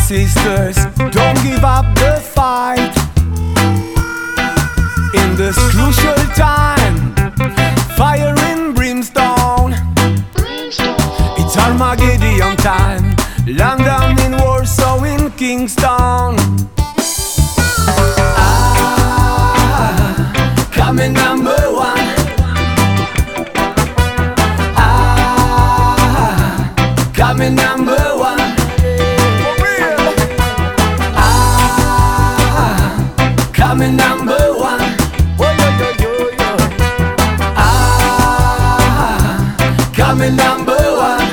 sisters, don't give up the fight. In this crucial time, fire and brimstone. It's Armageddon time. London in Warsaw in Kingston. Coming number one. Coming number one. Coming number one. Coming number one.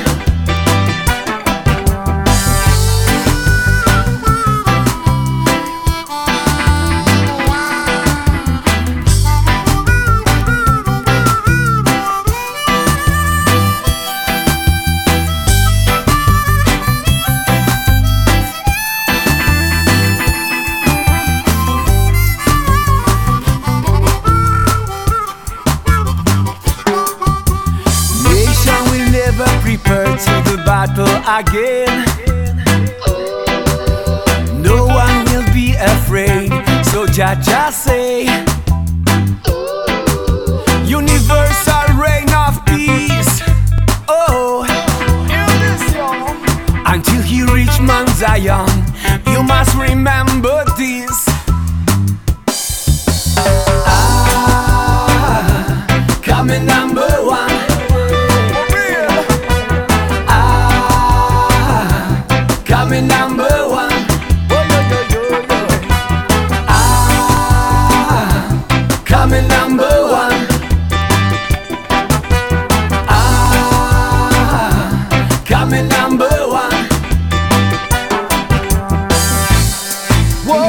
Prepare to the battle again. No one will be afraid. So Jah say, universal reign of peace. Oh, until he reach Mount Zion, you must remember this. Coming number one. Coming number one. Coming number one. Coming number one. Whoa,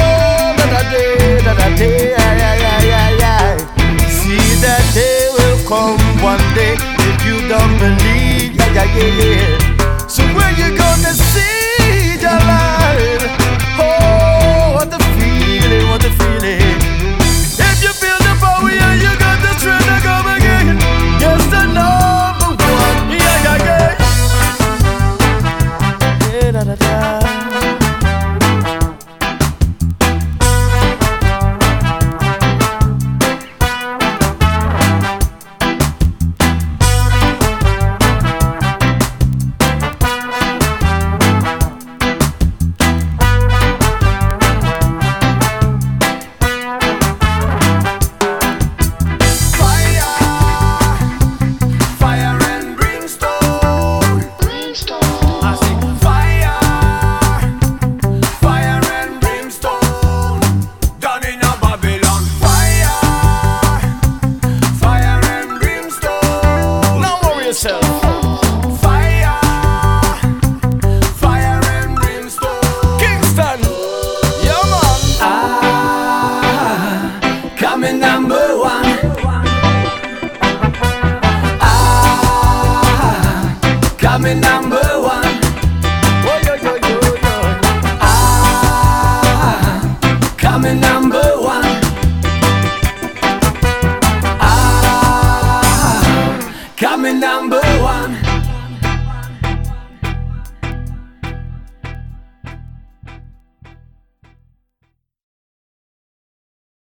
da-da-day, yeah. See that day will come one day if you don't believe, yeah. So when you gonna see the light? Oh, what the feeling, what the feeling. If you feel the power, yeah, you got the strength to come again. Yes, the number one, yeah. Yeah, da-da-da. Fire, fire and brimstone. Kingston, yeah man. Coming number one. Coming number one. Coming number one.